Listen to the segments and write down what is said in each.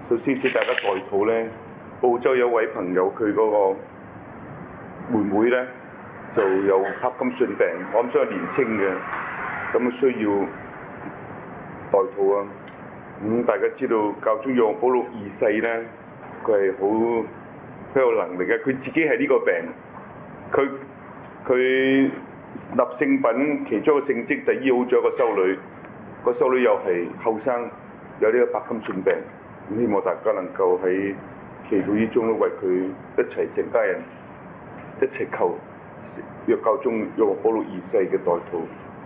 首先俾大家代禱咧，澳洲有位朋友佢嗰個妹妹咧就有柏金遜病，我諗相年青嘅，咁需要代禱啊。大家知道教宗若望保祿二世咧，佢係好有能力嘅，佢自己係呢個病，佢立聖品其中一個聖蹟就醫好咗個修女，個修女又係後生，有呢個柏金遜病。希望大家能夠喺祈禱之中都為佢一齊成家人一齊求若教宗若望保祿二世嘅代禱。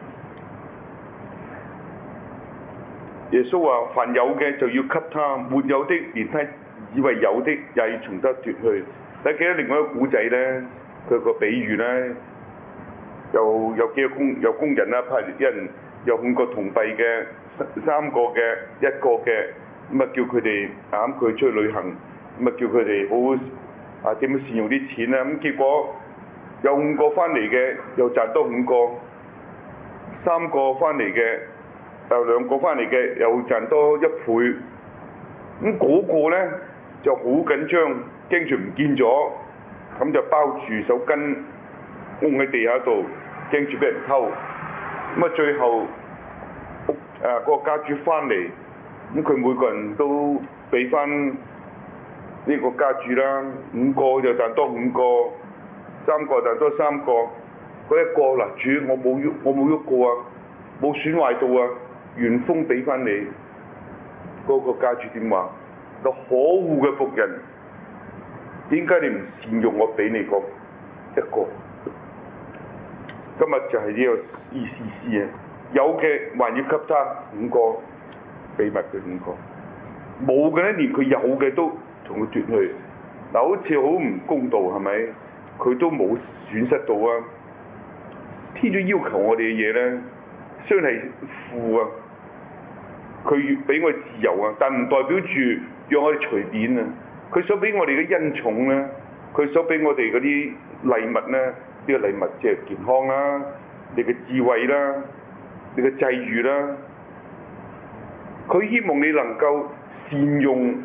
耶穌話：凡有嘅就要給他，沒有的連他以為有的也要從他奪去。大家記得另外一個古仔咧，佢個比喻咧，有幾個工人啦，派一人有5個銅幣嘅，3個嘅，1個嘅。咁啊，叫佢哋佢出去旅行，咁啊叫佢哋好點樣善用啲錢啊！咁結果有5個翻嚟嘅，又賺多5個；3個翻嚟嘅，又2個翻嚟嘅，又賺多1倍。咁嗰個咧就好緊張，驚住唔見咗，咁就包住手巾，踎喺地下度，驚住俾人偷。咁啊，最後嗰個家主翻嚟。咁佢每個人都俾翻呢個家主啦，5個就賺多5個，3個賺多3個，嗰1個嗱，主我冇喐過啊，冇損壞到啊，原封俾翻你。嗰個家主點話？個可惡嘅僕人，點解你唔善用我俾你嗰1個？今日就係呢個意思啊！有嘅還要給他5個。俾埋佢5個，冇嘅咧，連佢有嘅都同佢奪去。嗱，好似好唔公道係咪？佢都冇損失到啊！天主要求我哋嘅嘢咧，雖然係父啊，佢越俾我哋自由啊，但唔代表住讓我哋隨便啊。佢所俾我哋嘅恩寵咧，佢所俾我哋嗰啲禮物咧，呢個禮物即係健康啦，你嘅智慧啦，你嘅際遇啦。佢希望你能夠善用，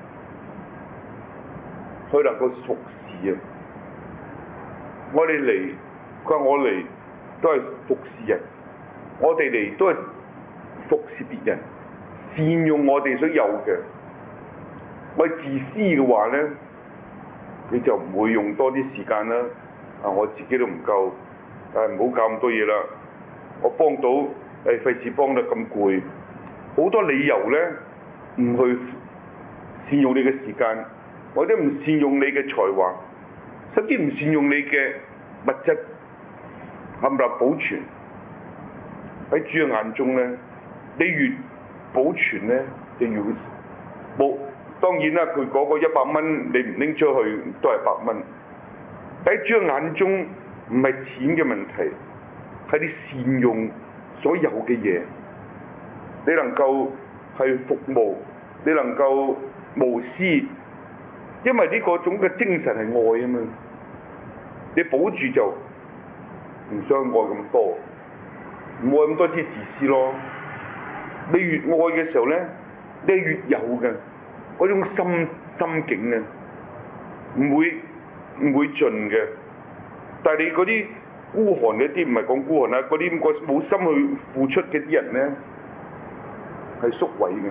佢能夠服侍啊！我哋嚟，佢話我嚟都係服侍人，我哋嚟都係服侍別人，善用我哋所有嘅。我哋自私嘅話咧，你就唔會用多啲時間啦。我自己都唔夠，唔好搞咁多嘢啦。我幫到，費事幫得咁攰。好多理由咧，唔去善用你嘅時間，或者唔善用你嘅才華，甚至唔善用你嘅物質，冚唪唥保存喺主嘅眼中咧，你越保存咧，就越冇。當然啦，佢嗰個100蚊，你唔拎出去都係100蚊。喺主嘅眼中，唔係錢嘅問題，係你善用所有嘅嘢。你能夠係服務，你能夠無私，因為呢個種嘅精神係愛啊嘛。你保住就唔想愛咁多，唔愛咁多啲自私咯。你越愛嘅時候咧，你係越有嘅嗰種心境啊，唔會盡嘅。但係你嗰啲孤寒嗰啲，唔係講孤寒啦，嗰啲冇心去付出嘅啲人咧，係縮位嘅，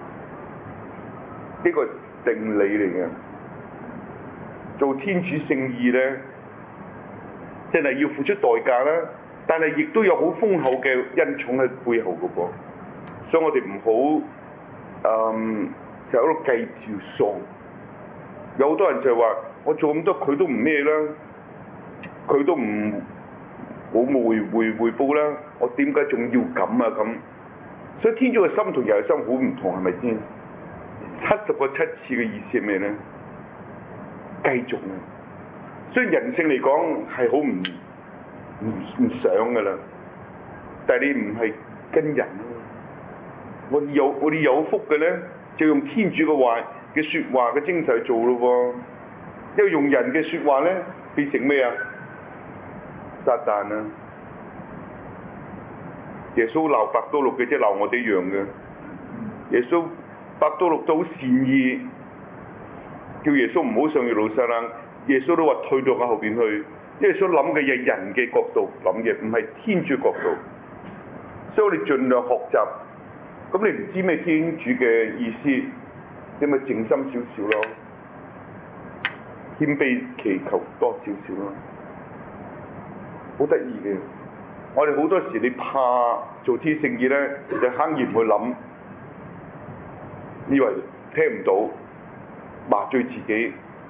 呢個定理嚟嘅。做天主聖意咧，真係要付出代價啦，但係亦都有好豐厚嘅恩寵喺背後嘅噃。所以我哋唔好成日喺度計條數。有好多人就係話：我做咁多，佢都唔咩啦，佢都唔冇回報啦，我點解仲要咁啊咁？所以天主嘅心同人嘅心好唔同，係咪先？70個7次嘅意思係咩咧？繼續啊！雖然人性嚟講係好唔想噶啦，但係你唔係跟人啊！我哋有福嘅咧，就用天主嘅話嘅説話嘅精神去做咯喎。因為用人嘅説話咧，變成咩啊？撒旦啊！耶穌鬧伯多祿嘅，即係鬧我哋一樣嘅。耶穌伯多祿都好善意，叫耶穌唔好上耶路撒冷，耶穌都話退到我後邊去。耶穌諗嘅嘢人嘅角度諗嘅，唔係天主角度，所以我哋盡量學習。咁你唔知咩天主嘅意思，你咪靜心少少咯，謙卑祈求多少少咯，好得意嘅。我哋好多時你怕做天聖意咧，就刻意唔去諗，以為聽唔到，麻醉自己，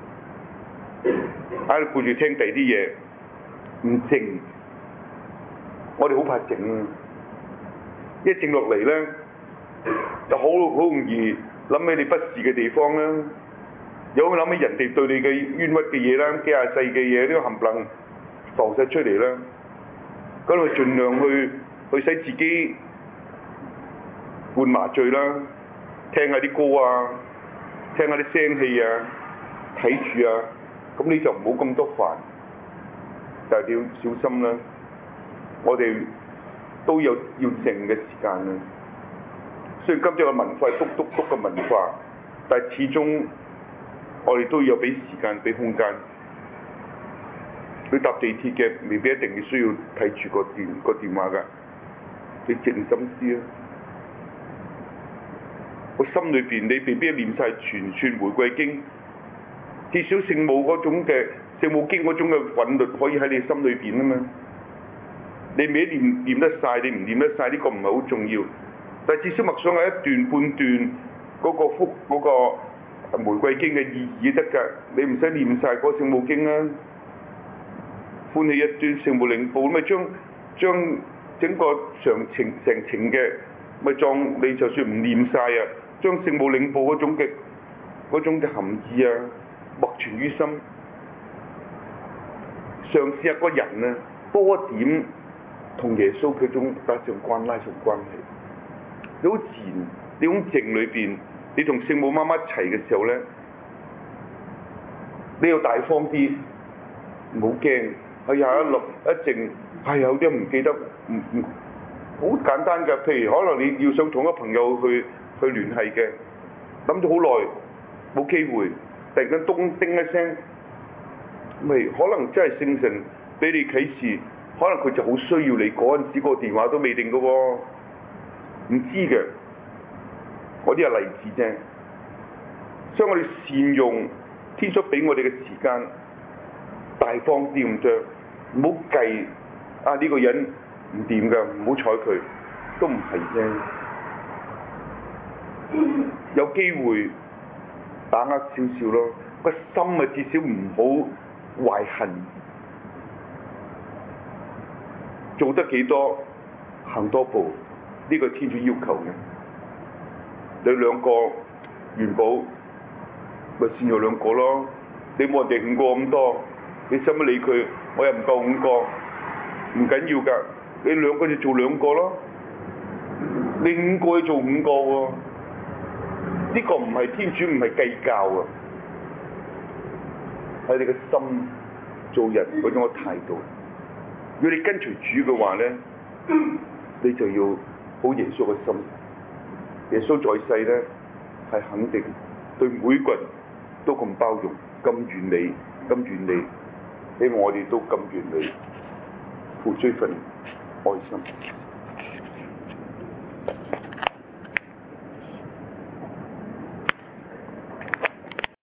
喺度顧住聽第啲嘢，唔靜。我哋好怕靜啊！一靜落嚟咧，就好容易諗起你不是嘅地方啦，有諗起人哋對你嘅冤屈嘅嘢啦，幾廿世嘅嘢呢個冚唪唥浮晒出嚟啦。咁我盡量去使自己換麻醉啦，聽下啲歌啊，聽下啲聲氣啊，睇住啊，咁你就唔好咁多煩。但係你要小心啦，我哋都有要靜嘅時間啦。雖然今朝嘅文化係篤篤篤嘅文化，但係始終我哋都要俾時間、俾空間。你搭地鐵嘅未必一定要需要睇住個電話㗎，你靜心思啊！個心裏邊你未必念晒全串玫瑰經，至少聖母嗰種嘅聖母經嗰種嘅韻律可以喺你心裏邊啊嘛。你未必念得晒，你唔念得晒呢個唔係好重要，但係至少默想係一段半段嗰個玫瑰經嘅意義得㗎。你唔使念晒嗰聖母經啊！歡喜一端聖母領報，咪將整個成程嘅咪當你就算唔念晒啊，將聖母領報嗰種嘅含義啊默存於心。嘗試一個人啊，多一點同耶穌嗰種拉上關係。你好自然，呢種靜裏邊，你同聖母媽媽一齊嘅時候咧，你要大方啲，唔好驚。係呀，一靜，係有啲唔記得，好簡單㗎。譬如可能你要想同一個朋友去聯繫嘅，諗咗好耐冇機會，突然間叮一聲，咪可能真係聖神俾你啟示，可能佢就好需要你嗰陣時個電話都未定㗎喎，唔知嘅，嗰啲係例子啫。所以我哋善用天主俾我哋嘅時間，大方啲咁將。唔好計啊！呢個人唔掂㗎，唔好睬佢，都唔係啫。有機會把握少少咯，個心啊至少唔好懷恨。做得幾多行多步，呢個天主要求嘅。你兩個元寶咪善用兩個咯，你冇人哋5個咁多。你使乜理佢？我又唔夠5個，唔緊要㗎。你2個就做2個咯，你5個就做5個喎。呢個唔係天主，唔係計較啊，係你嘅心做人嗰種嘅態度。如果你跟隨主嘅話咧，你就要好耶穌嘅心。耶穌在世咧係肯定對每個人都咁包容、咁完美、咁完美。希望我哋都咁完美，付出份愛心。